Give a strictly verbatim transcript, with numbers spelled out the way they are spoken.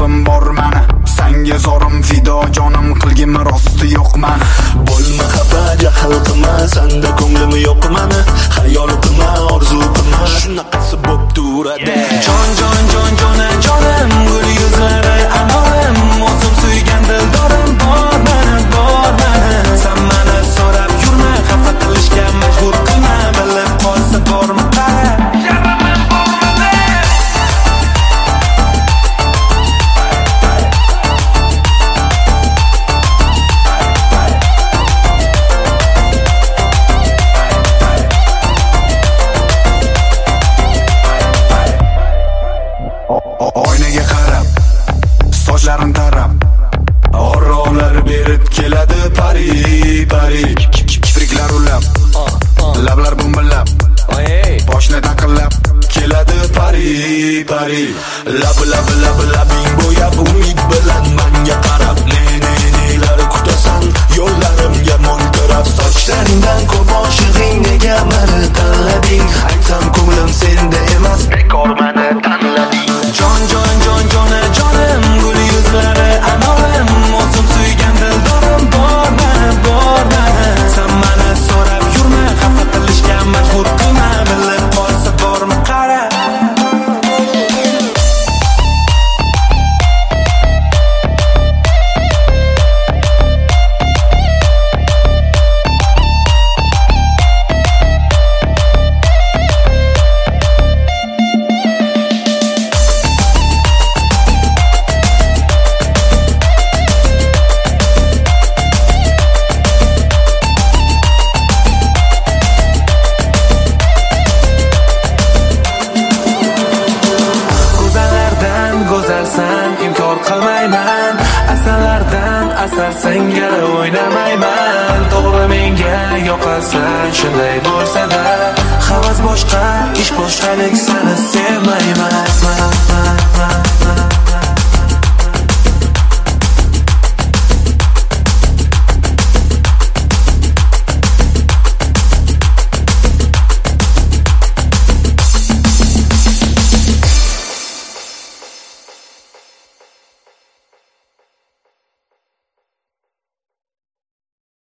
qalbim bor mani, senga zorim fido, jonim qilgin rosti yo'q mani. Bo'lma xafa, jahl qilma, senda ko'nglim yo'q mani. Xayol qilma, orzu qilma, shunaqasi bo'p turadi. Jon jon jon jona jonim, gul yuzlari anorim, o'zim suygan dildorim bor mani, bor mani. Sen meni so'rab yurma, xafa qilishga majbur qilma, bilib qolsa bormi qara. Oynaga qarab, sochlarim tarab, orroqlar berib keladi pari, pari. Kipriklar ulab, lablar bumbillab, boshni taqillab keladi pari, pari. Lab lab lab labing bo'yab umid bilan menga qarab, ne ne nelar kutasan, yo'llarimga mo'ltirab. Sochlaringdan ko'p oshig'ing, nega meni tanlading? Aytsam ko'nglim senda emas, bekor meni tanlading. Jon jon jon jona jonim, gul yuzlari anorim, o'zim suygan dildorim bor mani, bor mani. Sen meni so'rab yurma, xafa qilishga majbur qilma, bilib qolsa bormi qara. Go'zalsan, inkor qilmayman, asallardan asal senga o'ynamayman. To'g'ri menga yoqasan, shunday bo'lsa-da, havas boshqa, ish boshqa, nek seni sevmayman.